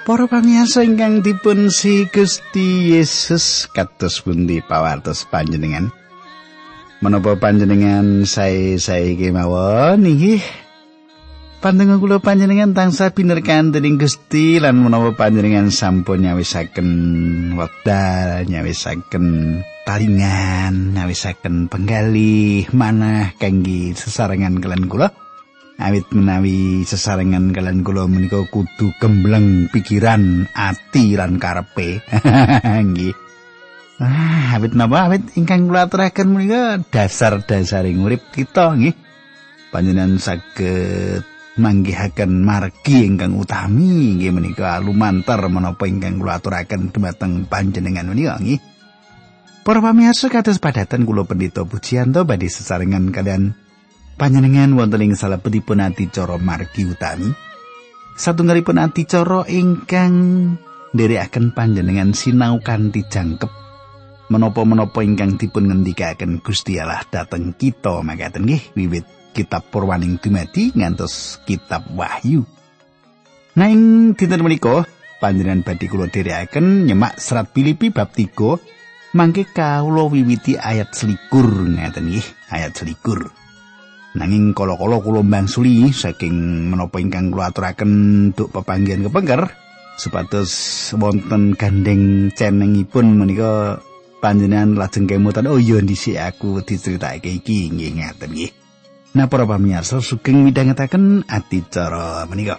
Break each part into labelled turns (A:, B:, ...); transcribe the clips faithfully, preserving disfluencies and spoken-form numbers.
A: Para pamirsa ingkang dipun si Gusti Yesus kados pundi pawartos panjenengan? Menapa panjenengan sae-sae kemawon nggih? Panjenengan kula panjenengan tansah binerkahan dening Gusti lan menapa panjenengan sampun nyawisaken wekdal, nyawisaken talingan, nyawisaken penggalih manah kangge sesarengan kalian kula. Awit menawi sesarengan kalian kula menika kudu gembleng pikiran, ati lan karepe. Nggih. Ah, awit napa awit ingkang kula aturaken menika dasar-dasaring urip kita nggih. Panjenengan saged manggihaken margi ingkang utami nggih menika lumantar menapa ingkang kula aturaken dumateng panjenengan menika nggih. Para pamirsa kados padatan kula Pendeta Pujiyanto badhe sesarengan kalian panjenengan wonten ing salebetipun adicara margi utami. Satunggalipun adicara ingkang nderekaken panjenengan sinau kanthi jangkep menapa-menapa ingkang dipun ngendikaken Gusti Allah dhateng kita makaten nggih wiwit kitab Purwaning dumadi ngantos kitab Wahyu. Nah ing dinten menika panjenengan badhe kula dherekaken nyemak serat Filipi bab tiga mangke kawula wiwiti ayat selikur ngaten nggih, ayat selikur. Nanging kala-kala kula mbangsuli saking menapa ingkang kula aturaken duk pepanggihan kepengker supados wonten gandeng cenengipun menika panjenengan lajeng kemutan oh iya dhisik aku diceritake iki nggih ngaten nggih. Nah para pamirsa sugeng midhangetaken adicara menika.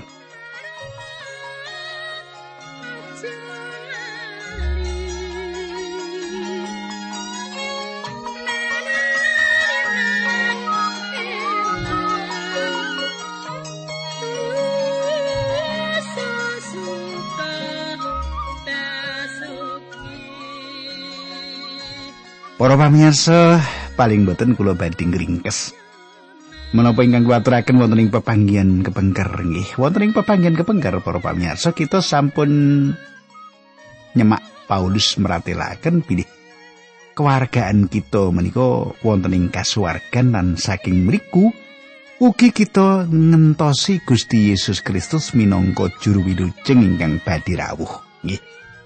A: Para pamirsa, paling boten kula badhe ngringkes. Menapa ingkang kula aturaken wonten ing pepanggihan kepengker nggih. Wonten ing pepanggihan kepengker para pamirsa kita sampun nyemak Paulus meratelaken bilih kewargaan kita menika wonten ing kasuwargan lan saking mriku ugi kita ngentosi Gusti Yesus Kristus minangka juru wilujeng ingkang badhe rawuh nggih.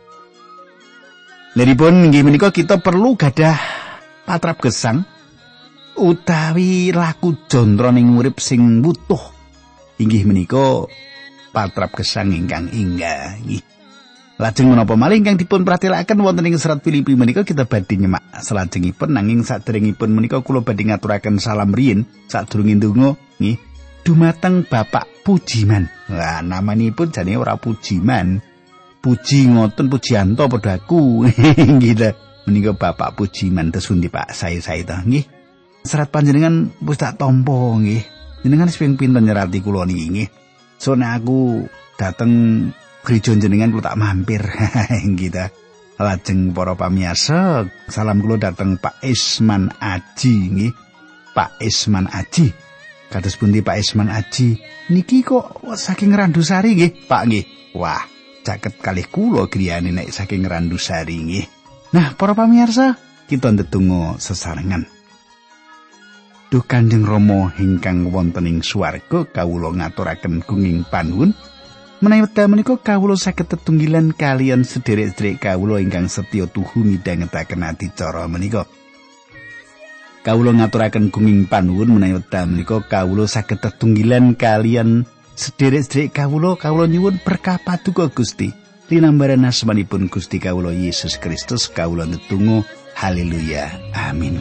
A: Leripun inggih menika kita perlu gadah patrap gesang utawi laku jontroning urip sing wutuh. Inggih menika patrap gesang ingkang inggah nggih. Lajeng menapa malih ingkang dipun pratelaken wonten ing serat Filipi menika kita badhe nyemak salajengipun nanging saderengipun menika kula badhe ngaturaken salam riyin sadurunge ndonga nggih dumateng Bapak Pujiman. Lah namanipun jane ora Pujiman. Puji ngoten Pujiyanto padha aku nggih menika Bapak Pujiman tesundi Pak sae-sae ta nggih. Serat panjenengan wis tak tampa nggih. Jenengan sing pinten nyerati kula niki nggih. So nek aku dateng gereja jenengan kula tak mampir nggih ta. Lajeng para pamirsa salam kula dateng Pak Isman Aji nggih. Pak Isman Aji. Kados pundi Pak Isman Aji? Niki kok saking Randusari nggih, Pak nggih. Wah, caket kalih kula griyane nek saking Randusari nggih. Nah, para pamirsa, kita ndedonga sesarengan. Duh Kanjeng Rama ingkang wonten ing swarga kawula ngaturaken gunging panuwun menawi wekdal menika kawula saged tetunggilan kalian sederek-sederek kawula ingkang setya tuhu midhangetaken adicara menika. Kawula ngaturaken gunging panuwun menawi wekdal menika kawula saged tetunggilan kalian sederek-sederek kawula kawula nyuwun berkah paduka Gusti linambaran asmanipun Gusti kawula Yesus Kristus kawula ndedonga haleluya amin.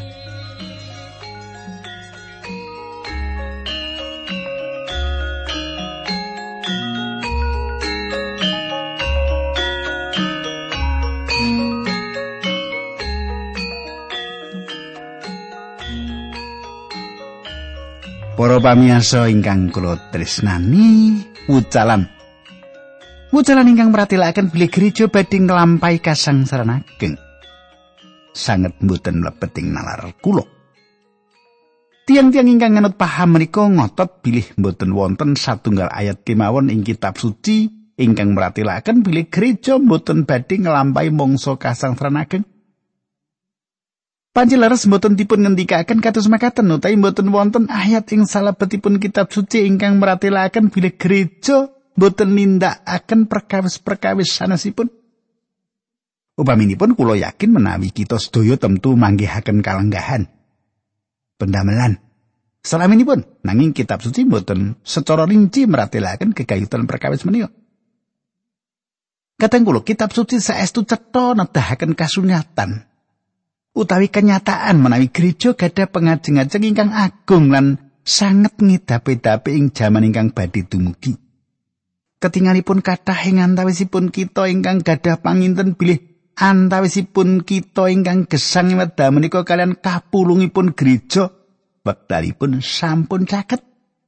A: Para pamirsa ingkang kula tresnani, wucalan. Wucalan ingkang mratelaken bilih gereja badhe nglampahi kasangsaran ageng. Sanget mboten mlebet ing nalar kula. Tiang-tiang ingkang nganut paham menika ngotot bilih mboten wonten satunggal ayat kemawon ing kitab suci ingkang mratelaken bilih gereja mboten badhe nglampahi mangsa kasangsaran ageng. Panjenengan mboten dipun ngendikaken kados makaten utawi mboten wonten ayat ing salebetipun kitab suci ingkang mratelaken bilih gereja boten nindakaken perkawis-perkawis sanesipun. Upaminipun kula yakin menawi kita sedaya temtu manggihaken kalenggahan pendamelan salaminipun, nanging kitab suci boten secara rinci meratelaken kegayutan perkawis menika. Kadang kula kitab suci saestu cetha nedahaken kasunyatan utawi kenyataan menawi gereja gadah pengajeng-ajeng ingkang agung lan sanget ngidapi-dapi ing jaman ingkang badhe dumugi. Ketingalipun kathah ing antawisipun kita ingkang gadah panginten bilih antawisipun kita ingkang gesang wedha menika kalian kapulungipun gereja wektalipun sampun caket.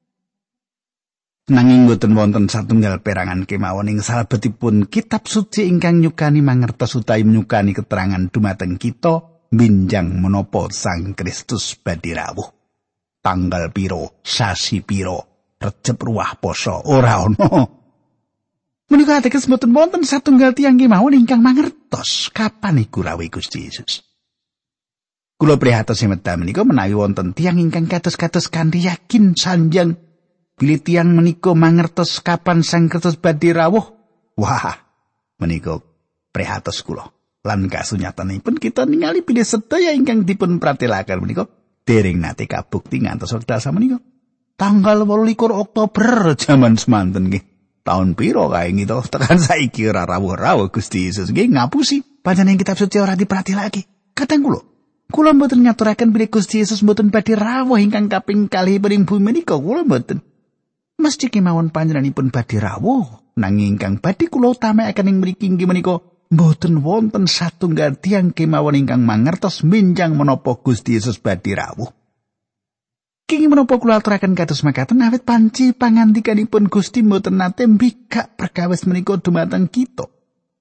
A: Nanging boten wonten satunggal perangan kemawon ing salebetipun kitab suci ingkang nyukani mangertos utawi nyukani keterangan dumateng kita minjang menapa Sang Kristus badhe rawuh. Tanggal piro, sasi piro, Recep Ruah Poso ora ana. Menika ateges boten wonten satunggal tiyang kemawon ingkang mangertos kapan iku rawuh Gusti Yesus. Kula prihatos semedha menika menawi wonten tiyang ingkang kados-kados kanthi yakin sanjang bilih tiyang menika mangertos kapan Sang Kristus badhe rawuh. Wah, menika prihatos kula. Lan kasunyatanipun kita ningali bilih sedaya ingkang dipun pratelaken menika dereng nate kabukti ngantos wekdal samenika. Tanggal wolulikur Oktober jaman semanten nggih. Taun piro kae ngito tekan saiki ora rawuh-rawuh Gusti Yesus nggih ngapusi panjenengan kitab suci ora dipratelake. Kadang kula kula mboten ngaturaken bilih Gusti Yesus mboten badhe rawuh ingkang kaping kalih ing bumi menika kula mboten. Mesti kemawon panjenenganipun badhe rawuh nanging ingkang badhe kula utamakaken ing mriki inggih menika mboten wonten satunggal tiyang kemawon ingkang mangertos minjang menapa Gusti Yesus badhe rawuh. Kenging menapa kula aturaken kados makaten awit panci pangandikanipun Gusti mboten nate mbikak perkawis menika dumateng kita.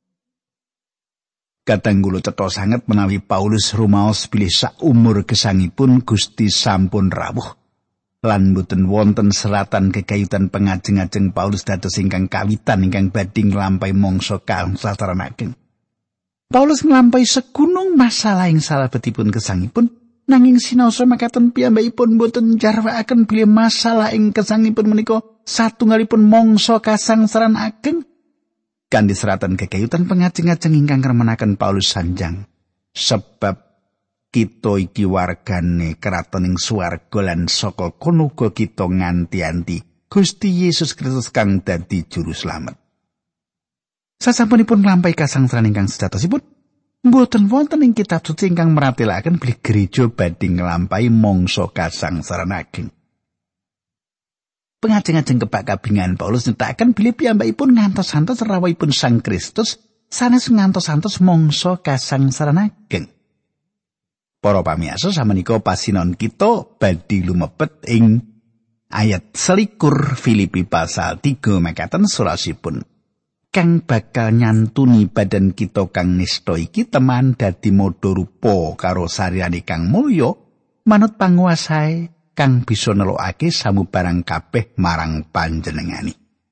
A: Kadang kula cetha sanget menawi Paulus rumaos bilih sak umur gesangipun Gusti sampun rawuh. Lan mboten wonten seratan kegayutan pengajeng-ajeng Paulus dados ingkang kawitan ingkang badhe nglampahi mangsa kangsasaranaken. Paulus nglampahi segunung masalah ing salebetipun gesangipun. Nanging sinaosa makaten piyambakipun boten jarwakaken bilih masalah ing gesangipun menika satunggalipun mangsa kasangsaran ageng. Kanthi seratan kegayutan pengajeng-ajeng ingkang remenaken Paulus sanjang. Sebab kita iki wargane kratoning swarga lan saka kono uga kita nganti-anti Gusti Yesus Kristus kang dadi juru slamet. Sasampunipun nglampahi kasangsaran ingkang sejatosipun, mboten wonten ing kitab suci ingkang meratelaken bilih gereja badhe nglampahi mangsa kasangsaran ageng. Pengajeng-ajeng kebak kabingan Paulus nyataken bilih piyambakipun ngantos-antos rawuhipun Sang Kristus sanes ngantos-antos mangsa kasangsaran ageng. Para pamirsa samenika pasinon kita badhe lumebet ing ayat selikur Filipi pasal tiga mekaten surasipun. Kang bakal nyantuni badan kita kang nista iki teman dadi modho rupa karo sariyane kang mulya manut panguwasae kang bisa nelokake samubarang kabeh marang panjenengani.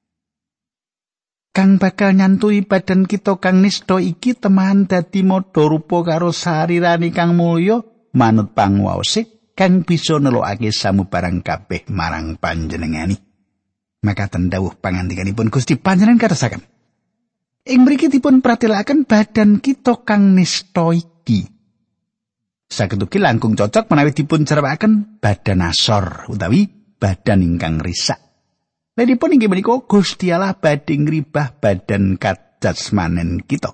A: Kang bakal nyantuni badan kita kang nista iki teman dadi modho rupa karo sarirane kang mulya manut panguwase kang bisa nelokake samubarang kabeh marang panjenengani. Makaten dawuh pangandikanipun Gusti panjenengan kadosaken. Ing mriki dipun pratelaken badan kita kang nista iki. Saged ugi langkung cocok menawi dipun cerwakaken badan asor utawi badan ingkang risak. Lelipun inggih menika Gusti Allah badhe ngribah badan kajasmanen kita.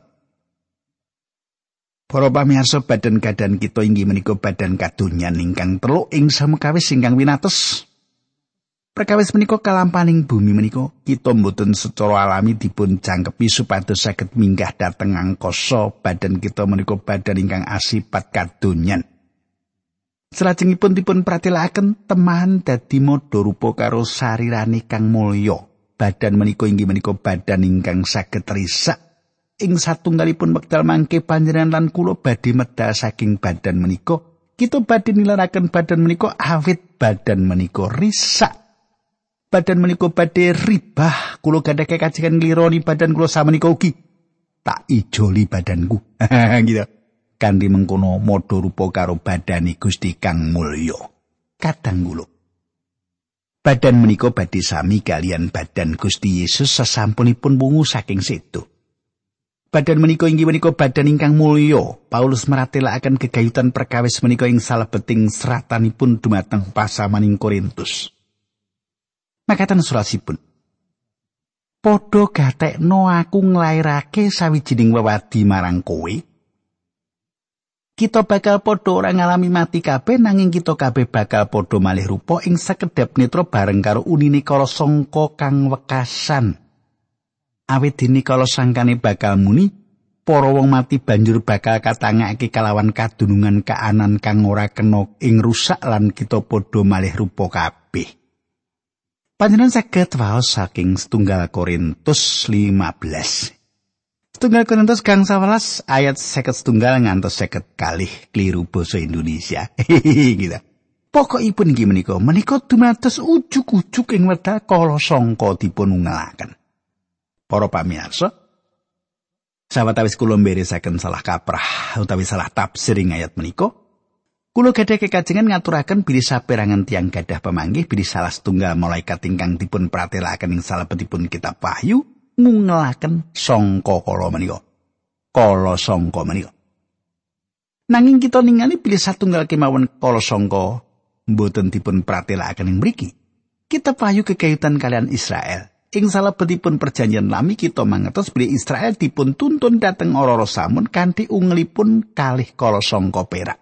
A: Para pamirsa badan kadan kita inggih menika badan kadonyan ingkang teluk ing samekawis ingkang winates. Perkawis menika kalampaning bumi menika kita mboten secara alami dipun jangkepi supados saged minggah dhateng angkasa. Badan kita menika badan ingkang asipat kadonyan. Salajengipun dipun pratelaken teman dadi modho rupa karo sarirane kang mulya. Badan menika inggih menika badan ingkang saged risak. Ing satunggalipun wekdal mangke panjenengan lan kula badhe medal saking badan menika. Kita badhe nilaraken badan menika awit badan menika risak. Badan menika badhe ribah, kula gadah kekajengan nglironi badan kula samenika ugi. Tak ijoli badanku. Gitu. Kanthi mengkono modho rupa karo badane Gusti kang mulya. Kadang kula Badan menika badhe sami kalian badan Gusti Yesus sasampunipun wungu saking sedo. Badan menika inggih menika badan ingkang mulya. Paulus maratelaken gegayutan perkawis menika ing salebeting seratanipun dumateng pasamaning Korintus. Makaten surasipun. Padha gatekno aku nglairake sawijining wewadi marang kowe. Kita bakal padha ora ngalami mati kabeh nanging kita kabeh bakal padha malih rupa ing sakedhap netra bareng karo unine kala sangka kang wekasan. Awit dene kala sangkane bakal muni, para wong mati banjur bakal katangake kalawan kadunungan kaanan kang ora kena ing rusak lan kita padha malih rupa kabeh. Panjenengan saged waos saking setunggal Korintus lima belas. Setunggal Korintus gang sewelas ayat seket setunggal ngantos seket kalih kliru basa Indonesia. Gitu. Pokokipun inggih menika, menika dumados ujug-ujug ing wedal kala sangka dipun ungelaken. Para pamirsa, sawetawis kula mberesaken salah kaprah utawi salah tafsir ing ayat menika, kula gadah kekajengan ngaturaken bilih saperangan tiyang gadah pamanggih bilih salah setunggal malaikat ingkang dipun pratelakaken ing salebetipun kitab Wahyu ngungelaken sangka kala menika. Kala sangka menika. Nanging kita ningali bilih satunggal kemawon kala sangka mboten dipun pratelakaken ing mriki. Kitab Wahyu kekayutan kalian Israel. Ing salebetipun perjanjian lami kita mangertos bilih Israel dipun tuntun dhateng ora-ora samun kanthi ungelipun kalih kala sangka perak.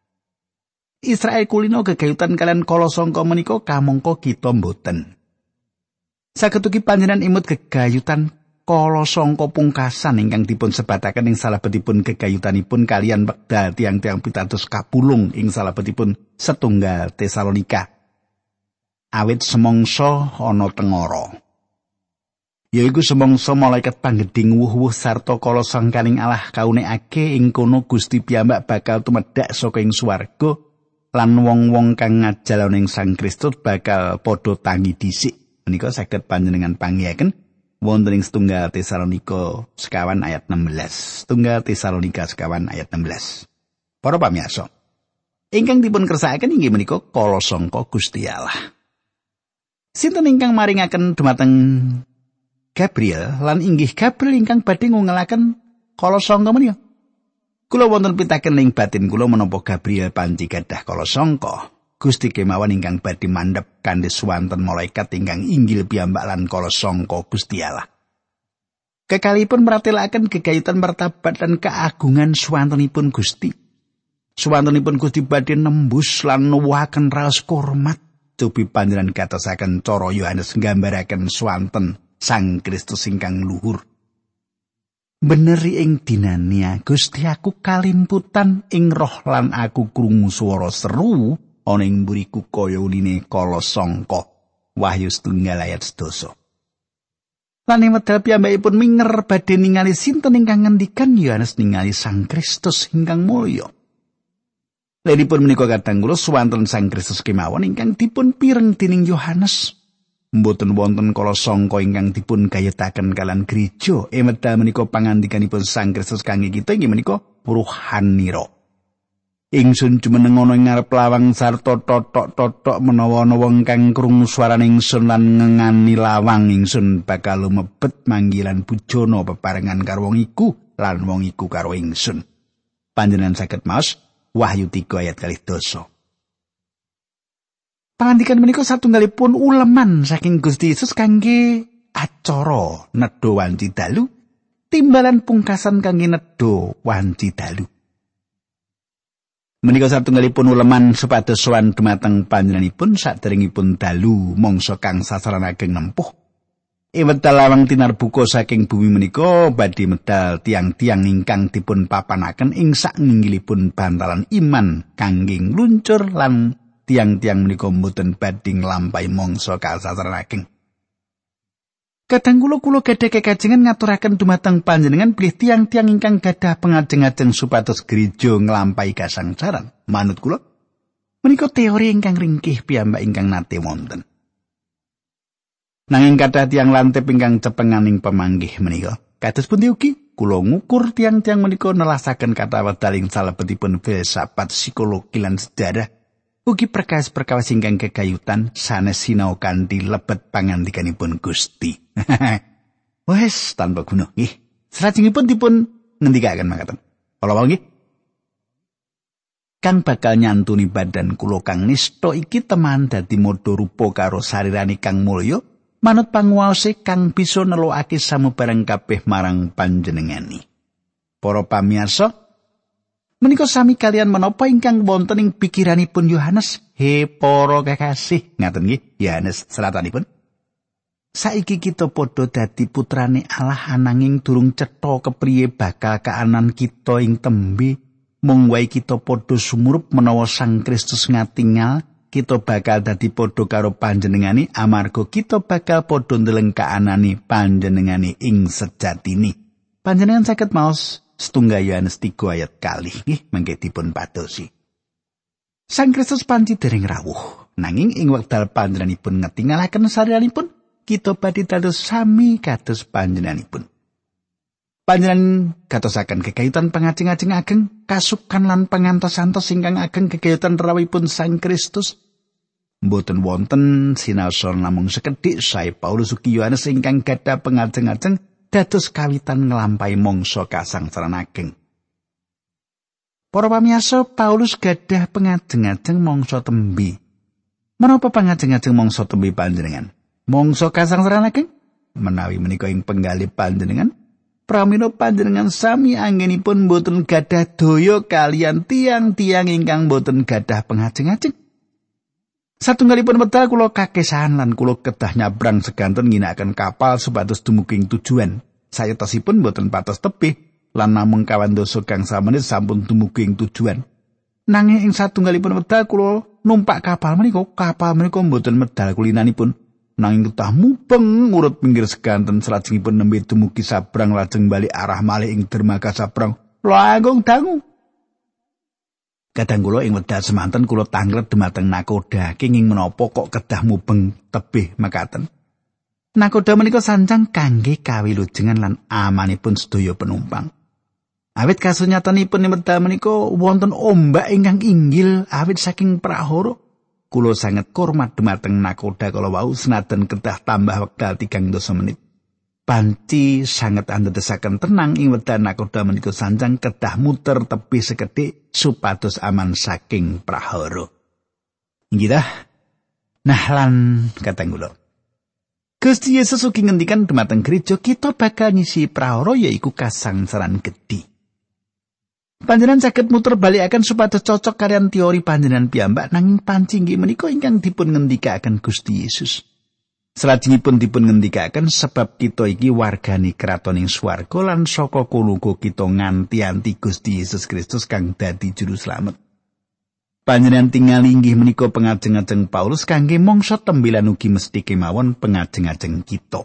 A: Israel kulino gegayutan kalian kala sangka menika kamangka kita mboten. Saketuki panjenengan imut gegayutan kala sangka pungkasan ingkang dipun sebataken ing salebetipun gegayutanipun kalian wekdal tiang-tiang pitados kapulung ing salebetipun setunggal Tesalonika. Awit semangsa ana tengara. Yaiku semangsa malaikat panggedhing wuh-wuh sarta kala sangkaning Allah kaunekake ing kono Gusti piyambak bakal tumedhak saka ing swarga. Lan wong-wong kang ngajal ning Sang Kristus bakal padha tangi dhisik. Menika saged panjenengan panggihaken wonten ing setunggal Tesalonika sekawan ayat enam belas. Setunggal Tesalonika sekawan ayat enam belas. Para pamirsa, ingkang dipun kersakaken inggih menika kala sangka Gusti Allah. Sinten ingkang maringaken dumateng Gabriel lan inggih Gabriel ingkang badhe ngungelaken kala sangka menika. Kula wonten pitaken ing batin kula menapa Gabriel panci gadah kala sangka. Gusti kemawon ingkang badhe mandhep kanthi swanten malaikat ingkang inggil piyambak lan kala sangka Gusti Allah. Kekalipun meratelaken gegayutan martabat lan keagungan swantenipun Gusti. Swantenipun Gusti badhe nembus lan nuwuhaken raos hormat. Cobi panjenengan katosaken cara Yohanes nggambaraken swanten Sang Kristus ingkang luhur. Beneri ing dinania Gusti aku kalimputan ing roh lan aku krungu swara seru ana ing mburiku kaya uline kala sangka. Wahyu setunggal ayat sedasa. Lan ing wedal piyambakipun minger badhe ningali sinten ingkang ngendikan Yohanes ningali Sang Kristus ingkang mulya. Lelipun menika kadang kula swanten Sang Kristus kemawon ingkang dipun pireng dening Yohanes. Mboten wonten kala sangka ingkang dipun gayutaken kalan gereja. E medal menika pangandikanipun Sang Kristus kangge kita inggih menika ruhanira. Ingsun jumeneng ana ing ngarep lawang sarta totok-totok menawa ana wong kang krungu swarané ingsun lan ngengani lawang ingsun bakal lumebet manggilan bujana bebarengan karo wong iku lan wong iku karo ingsun. Panjenengan saged maos Wahyu tiga ayat kalih dasa. Pangandikan menika satunggalipun uleman saking Gusti Yesus kangge acara nedha wanci dalu, timbalan pungkasan kangge nedha wanci dalu. Menika satunggalipun uleman supados sowan dumateng panjenenganipun saderengipun dalu mangsa kang sasaran ageng nempuh. Ing wekdal lawang tinarbuka saking bumi menika badhe medal tiang-tiang ingkang dipun papanaken ing sainggilipun bantalan iman kangge ngluncur lan tiang-tiang menika mboten badhe nglampahi mangsa kasasaran ageng. Kadang kula kula gadah kekajengan ngaturaken dumateng panjenengan bilih tiang-tiang ingkang gadah pengajeng-ajeng supados gereja nglampahi kasangsaran. Manut kula menika teori ingkang ringkih piyambak ingkang nate wonten. Nanging kathah tiang lantip ingkang cepenganing pamanggih menika kados pundi ugi kula ngukur tiang-tiang menika nelasaken kathah wedal ing salebetipun filsafat psikologi lan sejarah ugi perkawis-perkawis ingkang kegayutan sanes sinau kanthi lebet pangandikanipun Gusti. Wes tanpa guna nggih. Salajengipun dipun ngendikaken makaten. Kala wau nggih. Kang bakal nyantuni badan kula kang nista iki teman dadi modho rupa karo sarirane kang mulya manut panguwase kang bisa nelokake samubarang kabeh marang panjenengani. Para pamirsa, menika sami kalian menapa ingkang wonten ing pikiranipun Yohanes? He para kekasih, ngaten nggih, Yohanes selatanipun. Saiki kita padha dadi putrane Allah ananging durung cetha kepriye bakal kaanan kita ing tembe. Mung wae kita padha sumurup menawa Sang Kristus ngatingal, kita bakal dadi padha karo panjenengani amarga kita bakal padha ndeleng kaanane panjenengani ing sejatine. Panjenengan saged maos setunggal Yohanes tiga ayat kalih nggih mangke dipun padosi. Sang Kristus panci dereng rawuh, nanging ing wekdal panjenenganipun ngetingalaken sariranipun, kita badhe dados sami kados panjenenganipun. Panjenengan gatosaken kegayutan pangajeng-ajeng ageng, kasukan lan pangantos-antos ingkang ageng kegayutan rawuhipun Sang Kristus. Mboten wonten sinaosan namung sekedhik sae Paulus ugi Yohanes ingkang gadhah pangajeng-ajeng dados kawitan nglampahi mangsa kasangsaran ageng. Para pamirsa, Paulus gadhah pangajeng-ajeng mangsa tembe. Menapa pangajeng-ajeng mangsa tembe panjenengan? Mangsa kasangsaran ageng? Menawi menika ing penggalih panjenengan, pramila panjenengan sami anggenipun boten gadah daya kalian tiang-tiang ingkang boten gadah pengajeng-ajeng. Satunggalipun wekdal kula kakesahan lan kula kedah nyabrang seganten ngginakaken kapal supados dumugi ing tujuan. Sayatosipun boten patos tebih lan namung kawan dasa gangsal menit sampun dumugi ing tujuan. Nanging ing satunggalipun wekdal kula numpak kapal menika, kapal menika boten medal kulinanipun. Nanging ketah mubeng urut pinggir seganten salajengipun nembe dumugi sabrang lajeng bali arah malih ing dermaga sabrang langkung dangu. Kadang kula ing wekdal semanten kula tanglet dumateng nakoda kenging menapa kok kedah mubeng tebih mekaten. Nakoda menika sancang kangge kawilujengan lan amanipun sedaya penumpang. Awit kasunyatanipun ing wekdal menika wonten ombak ingkang inggil awit saking prahara. Kula sanget hormat dumateng nakoda kala wau senajan kedah tambah wekdal tigang dasa menit. Panci sanget andadosaken tenang ing wekdal nakoda menika sanjang kedah muter tebih sekedhik supados aman saking prahara. Inggih dah. Nah lan kateng kula. Gusti Yesus ugi ngendikan dumateng gereja kita bakal ngisi prahara yaiku kasangsaran gedhi. Panjenengan saged muter balikaken supados cocok kalian teori panjenengan piyambak nanging panci inggih menika ingkang dipun ngendikaken Gusti Yesus. Salajengipun dipun ngendikaken sebab kita iki wargane kratoning swarga lan saka kono kita nganti-anti Gusti Yesus Kristus kang dadi juru slamet. Panjenengan tingali inggih menika pengajeng-ajeng Paulus kangge mangsa tembilan ugi mesti kemawon pengajeng-ajeng kita.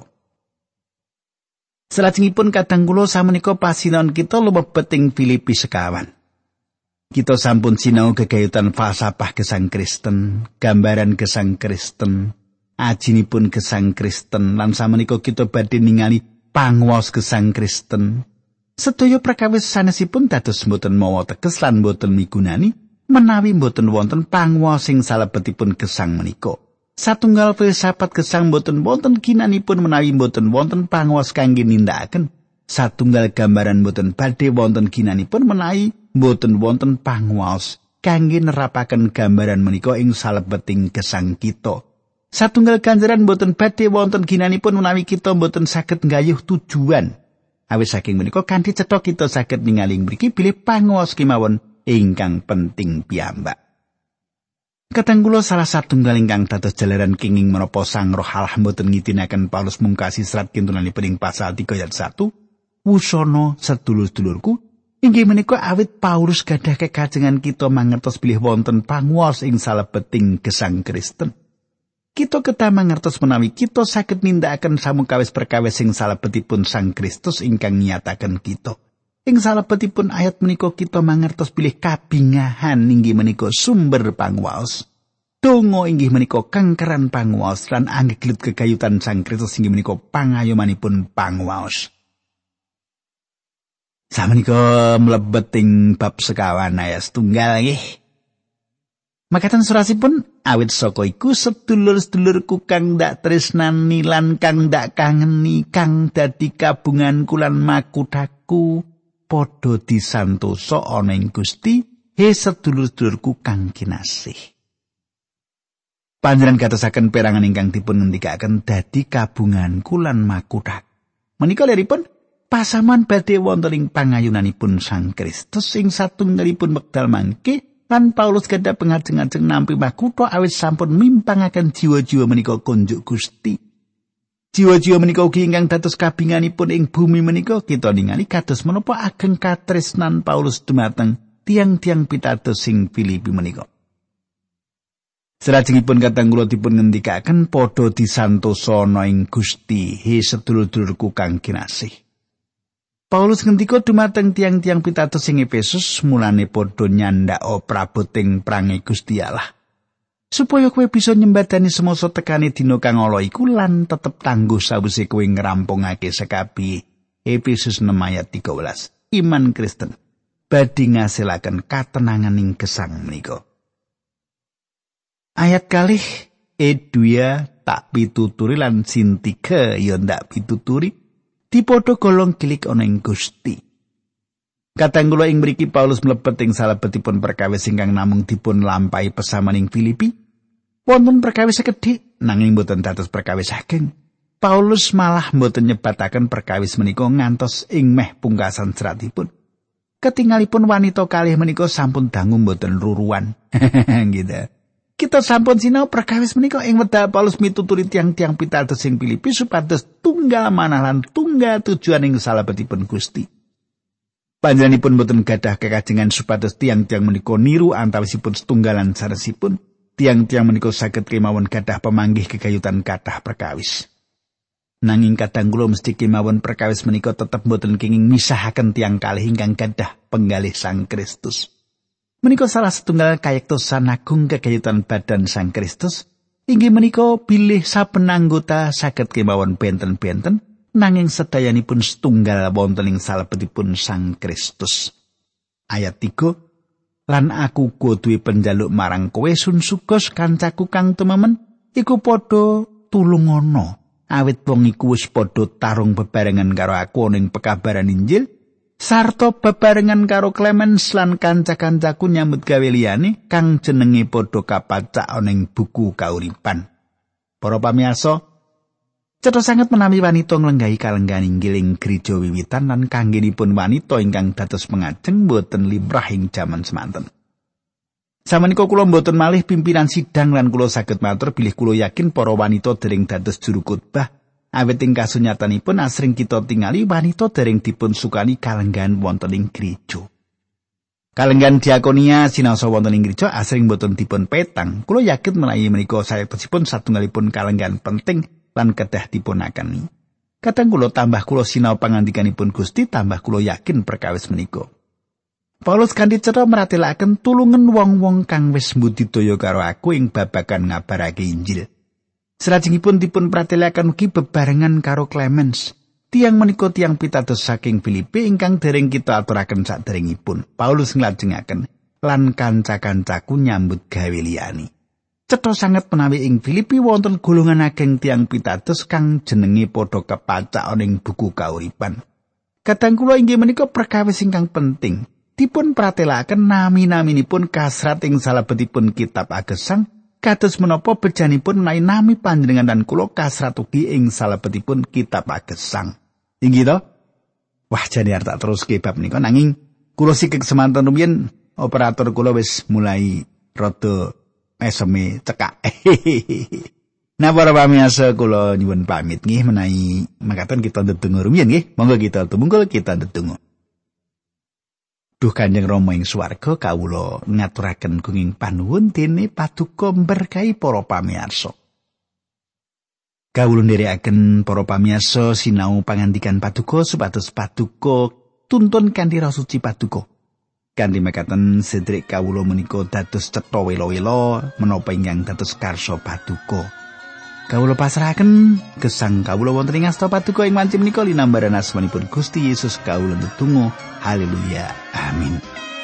A: Salajengipun kadang kula samenika pasinaon kita lumebet ing Filipi sekawan. Kita sampun sinau gegayutan falsafah gesang Kristen, gambaran gesang Kristen, ajinipun gesang Kristen lan samenika kita badhe ningali panguwas gesang Kristen. Sedaya perkawis sanesipun dados mboten mawa teges lan mboten migunani menawi mboten wonten panguwas sing salebetipun gesang menika. Satunggal filsafat gesang mboten wonten ginanipun menawi mboten wonten panguwas kangge nindakaken. Satunggal gambaran mboten badhe wonten ginanipun menawi mboten wonten panguwas kangge nerapaken gambaran menika ing salebeting gesang kita. Satunggal ganjaran mboten badhe wonten ginanipun menawi kita mboten saged nggayuh tujuan. Awit saking menika kanthi cetha kita saged ningali mriki bilih panguwas kemawon ingkang penting piyambak. Kadang kula salah satunggal ingkang dados jalaran kenging menapa Sang Roh Allah mboten ngitinaken Paulus mungkasi serat kintunanipun ing pasal tiga ayat satu. Wusana sedulur-sedulurku, inggih menika awit Paulus gadah kekajengan kita mangertos bilih wonten panguwas ing salebeting gesang Kristen. Kita kedah mangertos menawi kita saged nindakaken samukawis perkawis sing salebetipun Sang Kristus ingkang nyataken kita. Ing salebetipun ayat menika kita mangertos bilih kabingahan inggih menika sumber panguwas. Donga inggih menika kangkeran panguwas lan anggeglut kegayutan Sang Kristus inggih menika pangayomanipun panguwas. Samenika mlebet ing bab sekawan ayat setunggal nggih. Makaten surasipun awit saka iku sedulur-sedulurku kang ndak tresnani lan kang ndak kangeni kang dadi kabunganku lan makuthaku padha disantosa ana ing Gusti he sedulur-sedulurku kang kinasih. Panjenengan gatosaken perangan ingkang dipun ngendikaken dadi kabunganku lan makuthaku. Menika leripun pasaman badhe wonten ing pangayunanipun Sang Kristus ing satunggalipun wekdal mangke lan Paulus gadah pengajeng-ajeng nampi makutha awit sampun mimpangaken jiwa-jiwa menika konjuk Gusti. Jiwa-jiwa menika ugi ingkang dados kabinganipun ing bumi menika kita ningali kados menapa ageng katresnan Paulus dumateng tiang-tiang pitados sing Filipi menika. Salajengipun katang kula dipun ngendikaken padha disantosa ana ing Gusti he sedulur-dulurku kang kinasih. Paulus ngendika dumateng tiang-tiang pitados sing Efesus mulane padha nyandhaka praboting prange Gusti Allah. Supaya kowe bisa nyembadani semasa tekane dina kang ala iku lan tetep tangguh sawise kowe ngrampungake sekabi. Efesus enam ayat tiga belas. Iman Kristen badhe ngasilaken katenangan ing gesang menika. Ayat kalih Edua tak pituturi lan Sintika ya ndak pituturi. Dipodo golong kilik ana ing Gusti. Katang kula ing mriki Paulus mlebet ing salebetipun perkawis ingkang namung dipun lampahi pesaman ing Filipi. Wonten perkawis sekedhik nanging boten dados perkawis ageng. Paulus malah boten nyebataken perkawis menika ngantos ing meh pungkasan seratipun. Ketingalipun wanita kalih menika sampun dangu boten ruruan. Gitu. Kita sampun sinau perkawis menika ing wekdal Paulus mituturi tiang-tiang pitados sing Filipi supados tunggal manah lan tunggal tujuan ing salebetipun Gusti. Panjenenganipun boten gadah kekajengan supados tiang-tiang menika niru antawisipun setunggalan sanesipun. Tiang-tiang menika saged kemawon gadah pemanggih kegayutan kathah perkawis. Nanging kadang kula mesti kemawon perkawis menika tetep boten kenging misahaken tiang kalih ingkang gadah penggalih Sang Kristus. Menika salah setunggal kayektosan agung kegayutan badan Sang Kristus. Inggih menika bilih saben anggota saged kemawon benten-benten nanging sedayanipun setunggal wonten ing salebetipun Sang Kristus. Ayat tiga. Lan aku kudu penjaluk marang kowe sun sugos kancaku kang tememen iku padha tulungono awit wong iku wis padha tarung bebarengan karo aku ning pekabaran Injil. Sarta bebarengan karo Clemens lan kanca-kancaku nyambut gawe liyane kang jenenge padha kapacak ana ing buku kauripan. Para pamirsa, cetha sanget menawi wanita nglenggahi kalenggan inggil ing gereja wiwitan lan kanggenipun wanita ingkang dados pengajeng boten limrah ing jaman semanten. Samenika kula boten malih pimpinan sidang lan kula saged matur bilih kula yakin para wanita dereng dados juru khotbah. Awit ing kasunyatanipun asring kita tingali wanita dereng dipun sukani kalenggan wonten ing gereja. Kalenggan diakonia sinaosa wonten ing gereja asring boten dipun petang. Kula yakin menawi menika sayosipun satunggalipun kalenggan penting lan kedah dipunakeni. Kadang kula tambah kula sinau pangandikanipun Gusti tambah kula yakin perkawis menika. Paulus kanthi cara meratelaken tulungen wong-wong kang wis mbudidaya karo aku ing babagan ngabarake Injil. Salajengipun dipun pratelaken ugi bebarengan karo Clemens. Tiang menika tiang pitados saking Filipi ingkang dereng kita aturaken saderengipun. Paulus nglajengaken lan kanca-kancaku nyambut gawe liyane. Cetha sanget menawi ing Filipi wonten golongan ageng tiang pitados kang jenenge padha kepacak ana ing buku kauripan. Kadang kula inggih menika perkawis ingkang penting. Dipun pratelaken nami-naminipun kasrat ing salebetipun kitab Agesang. Kados menapa bejanipun menawi nami panjenengan dan kula kasrat ugi ing salebetipun kitab Agesang. Inggih to? Wah jane arep tak teruske bab menika nanging kula sikik semanten rumiyin operator kula wis mulai rada eseme cekak. Nah para pamirsa kula nyuwun pamit nggih menawi makaten kita ndedonga rumiyin nggih. Monggo kita tumungkul kita ndedonga. Duh Kanjeng Rama ing swarga kawula ngaturaken gunging panuwun dene paduka berkahi para pamirsa. Kawula nderekaken para pamirsa sinau pangandikan paduka supados paduka tuntun kanthi Roh Suci paduka. Kanthi mekaten sedherek kawula menika dados cetha wela-wela menapa ingkang dados karsa paduka. Kawula pasrahaken gesang kawula wonten ing asta paduka ing wanci menika linambaran asmanipun Gusti Yesus kawula ndedonga. Haleluya. Amin.